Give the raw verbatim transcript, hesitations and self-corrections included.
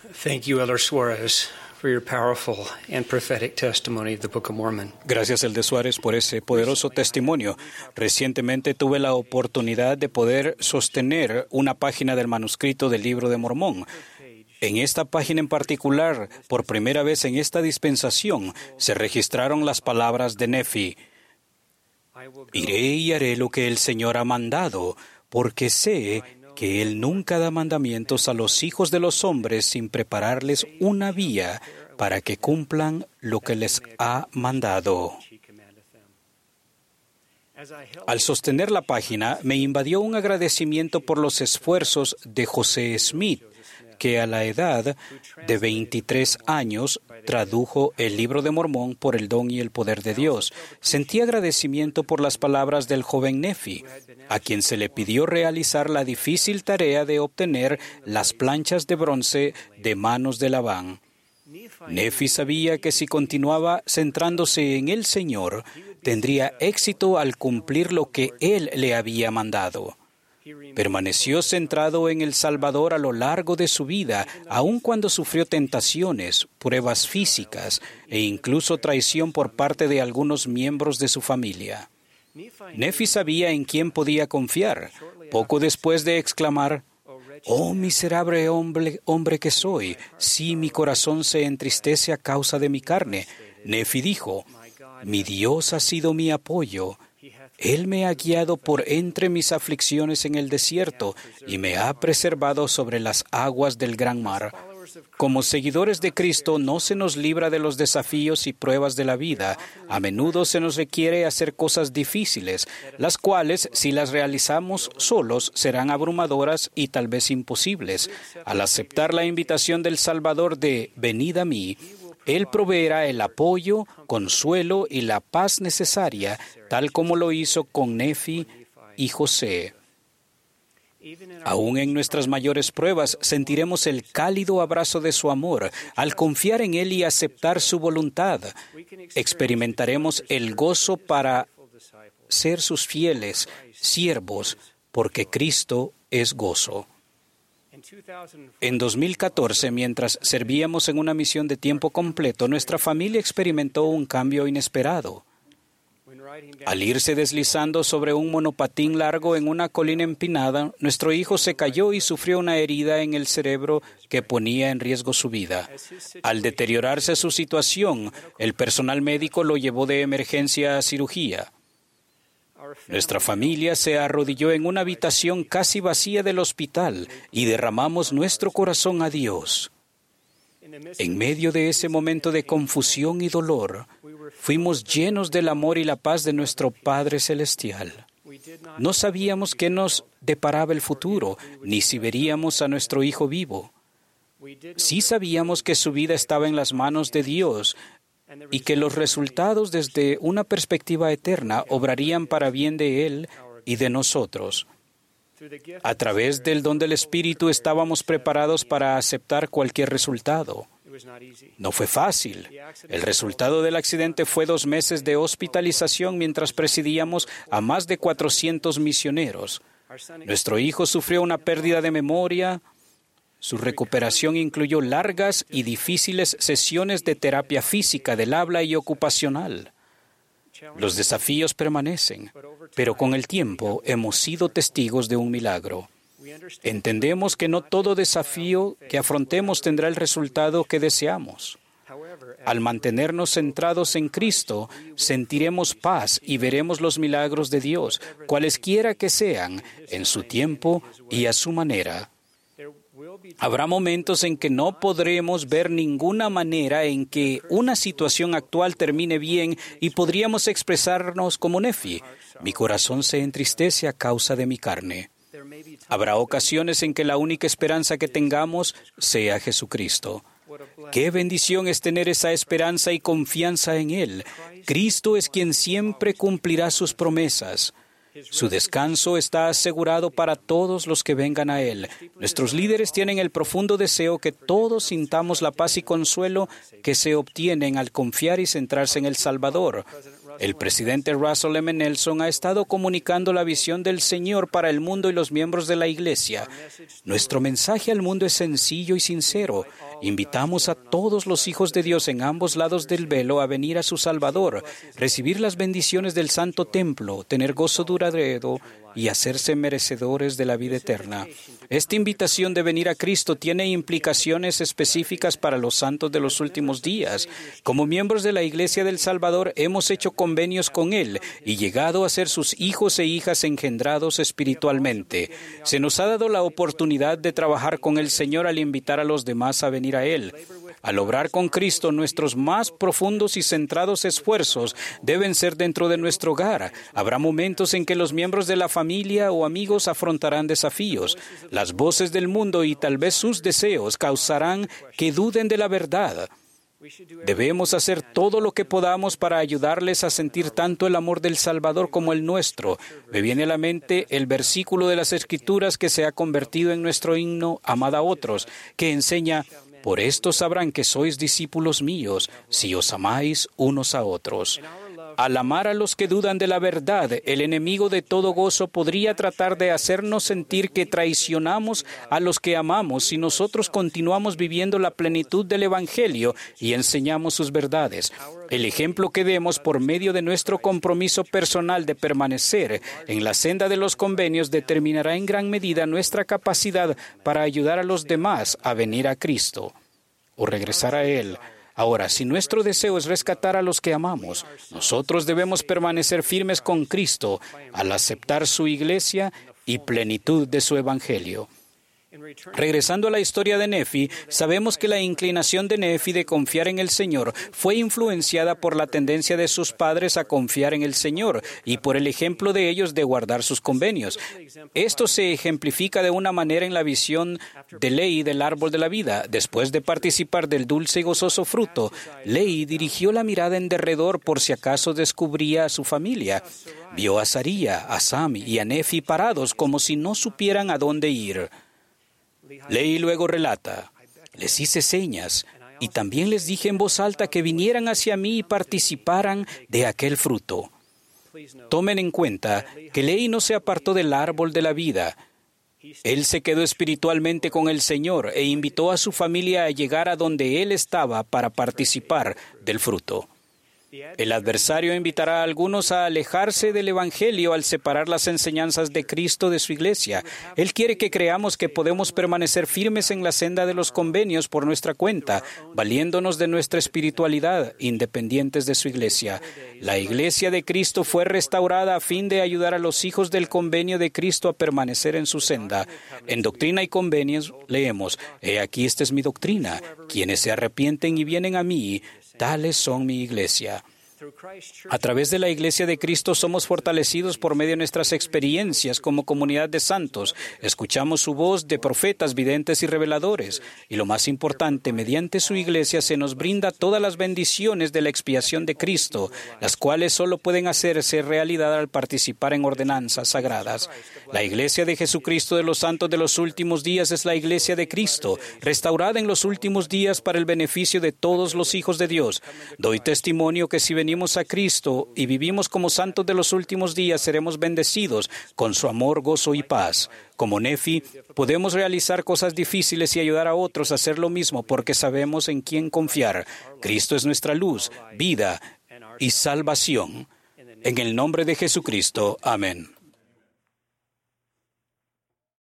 Thank you, Elder Suarez, for your powerful and prophetic testimony of the Book of Mormon. Gracias, Elder Suárez, por ese poderoso testimonio. Recientemente tuve la oportunidad de poder sostener una página del manuscrito del Libro de Mormón. En esta página en particular, por primera vez en esta dispensación, se registraron las palabras de Nefi. Iré y haré lo que el Señor ha mandado, porque sé que Él nunca da mandamientos a los hijos de los hombres sin prepararles una vía para que cumplan lo que les ha mandado. Al sostener la página, me invadió un agradecimiento por los esfuerzos de José Smith, que a la edad de veintitrés años tradujo el Libro de Mormón por el don y el poder de Dios. Sentí agradecimiento por las palabras del joven Nefi, a quien se le pidió realizar la difícil tarea de obtener las planchas de bronce de manos de Labán. Nefi sabía que si continuaba centrándose en el Señor, tendría éxito al cumplir lo que Él le había mandado. Permaneció centrado en el Salvador a lo largo de su vida, aun cuando sufrió tentaciones, pruebas físicas e incluso traición por parte de algunos miembros de su familia. Nefi sabía en quién podía confiar, poco después de exclamar: «Oh, miserable hombre, hombre que soy, sí, mi corazón se entristece a causa de mi carne». Nefi dijo: «Mi Dios ha sido mi apoyo. Él me ha guiado por entre mis aflicciones en el desierto y me ha preservado sobre las aguas del gran mar». Como seguidores de Cristo, no se nos libra de los desafíos y pruebas de la vida. A menudo se nos requiere hacer cosas difíciles, las cuales, si las realizamos solos, serán abrumadoras y tal vez imposibles. Al aceptar la invitación del Salvador de «Venid a mí», Él proveerá el apoyo, consuelo y la paz necesaria, tal como lo hizo con Nefi y José. Aún en nuestras mayores pruebas, sentiremos el cálido abrazo de su amor. Al confiar en Él y aceptar su voluntad, experimentaremos el gozo para ser sus fieles siervos, porque Cristo es gozo. En dos mil catorce, mientras servíamos en una misión de tiempo completo, nuestra familia experimentó un cambio inesperado. Al irse deslizando sobre un monopatín largo en una colina empinada, nuestro hijo se cayó y sufrió una herida en el cerebro que ponía en riesgo su vida. Al deteriorarse su situación, el personal médico lo llevó de emergencia a cirugía. Nuestra familia se arrodilló en una habitación casi vacía del hospital y derramamos nuestro corazón a Dios. En medio de ese momento de confusión y dolor, fuimos llenos del amor y la paz de nuestro Padre Celestial. No sabíamos qué nos deparaba el futuro, ni si veríamos a nuestro hijo vivo. Sí sabíamos que su vida estaba en las manos de Dios y que los resultados desde una perspectiva eterna obrarían para bien de Él y de nosotros. A través del don del Espíritu estábamos preparados para aceptar cualquier resultado. No fue fácil. El resultado del accidente fue dos meses de hospitalización mientras presidíamos a más de cuatrocientos misioneros. Nuestro hijo sufrió una pérdida de memoria. Su recuperación incluyó largas y difíciles sesiones de terapia física del habla y ocupacional. Los desafíos permanecen, pero con el tiempo hemos sido testigos de un milagro. Entendemos que no todo desafío que afrontemos tendrá el resultado que deseamos. Al mantenernos centrados en Cristo, sentiremos paz y veremos los milagros de Dios, cualesquiera que sean, en su tiempo y a su manera. Habrá momentos en que no podremos ver ninguna manera en que una situación actual termine bien y podríamos expresarnos como Nefi: «Mi corazón se entristece a causa de mi carne». Habrá ocasiones en que la única esperanza que tengamos sea Jesucristo. Qué bendición es tener esa esperanza y confianza en Él. Cristo es quien siempre cumplirá sus promesas. Su descanso está asegurado para todos los que vengan a Él. Nuestros líderes tienen el profundo deseo que todos sintamos la paz y consuelo que se obtienen al confiar y centrarse en el Salvador. El presidente Russell M. Nelson ha estado comunicando la visión del Señor para el mundo y los miembros de la Iglesia. Nuestro mensaje al mundo es sencillo y sincero. Invitamos a todos los hijos de Dios en ambos lados del velo a venir a su Salvador, recibir las bendiciones del Santo Templo, tener gozo duradero y hacerse merecedores de la vida eterna. Esta invitación de venir a Cristo tiene implicaciones específicas para los santos de los últimos días. Como miembros de la Iglesia del Salvador, hemos hecho convenios con Él y llegado a ser sus hijos e hijas engendrados espiritualmente. Se nos ha dado la oportunidad de trabajar con el Señor al invitar a los demás a venir a Él. Al obrar con Cristo, nuestros más profundos y centrados esfuerzos deben ser dentro de nuestro hogar. Habrá momentos en que los miembros de la familia o amigos afrontarán desafíos. Las voces del mundo y tal vez sus deseos causarán que duden de la verdad. Debemos hacer todo lo que podamos para ayudarles a sentir tanto el amor del Salvador como el nuestro. Me viene a la mente el versículo de las Escrituras que se ha convertido en nuestro himno Amad a otros, que enseña: por esto sabrán que sois discípulos míos, si os amáis unos a otros. Al amar a los que dudan de la verdad, el enemigo de todo gozo podría tratar de hacernos sentir que traicionamos a los que amamos si nosotros continuamos viviendo la plenitud del Evangelio y enseñamos sus verdades. El ejemplo que demos por medio de nuestro compromiso personal de permanecer en la senda de los convenios determinará en gran medida nuestra capacidad para ayudar a los demás a venir a Cristo o regresar a Él. Ahora, si nuestro deseo es rescatar a los que amamos, nosotros debemos permanecer firmes con Cristo al aceptar su iglesia y plenitud de su evangelio. Regresando a la historia de Nefi, sabemos que la inclinación de Nefi de confiar en el Señor fue influenciada por la tendencia de sus padres a confiar en el Señor y por el ejemplo de ellos de guardar sus convenios. Esto se ejemplifica de una manera en la visión de Leí del árbol de la vida. Después de participar del dulce y gozoso fruto, Leí dirigió la mirada en derredor por si acaso descubría a su familia. Vio a Saría, a Sam y a Nefi parados como si no supieran a dónde ir. Leí luego relata: les hice señas y también les dije en voz alta que vinieran hacia mí y participaran de aquel fruto. Tomen en cuenta que Leí no se apartó del árbol de la vida. Él se quedó espiritualmente con el Señor e invitó a su familia a llegar a donde él estaba para participar del fruto. El adversario invitará a algunos a alejarse del Evangelio al separar las enseñanzas de Cristo de su iglesia. Él quiere que creamos que podemos permanecer firmes en la senda de los convenios por nuestra cuenta, valiéndonos de nuestra espiritualidad, independientes de su iglesia. La iglesia de Cristo fue restaurada a fin de ayudar a los hijos del convenio de Cristo a permanecer en su senda. En Doctrina y Convenios leemos: He aquí esta es mi doctrina. Quienes se arrepienten y vienen a mí, tales son mi iglesia. A través de la Iglesia de Cristo somos fortalecidos por medio de nuestras experiencias como comunidad de santos. Escuchamos su voz de profetas, videntes y reveladores. Y lo más importante, mediante su Iglesia se nos brinda todas las bendiciones de la expiación de Cristo, las cuales solo pueden hacerse realidad al participar en ordenanzas sagradas. La Iglesia de Jesucristo de los santos de los últimos días es la Iglesia de Cristo, restaurada en los últimos días para el beneficio de todos los hijos de Dios. Doy testimonio que si venimos a Cristo y vivimos como santos de los últimos días, seremos bendecidos con su amor, gozo y paz. Como Nefi, podemos realizar cosas difíciles y ayudar a otros a hacer lo mismo porque sabemos en quién confiar. Cristo es nuestra luz, vida y salvación. En el nombre de Jesucristo. Amén.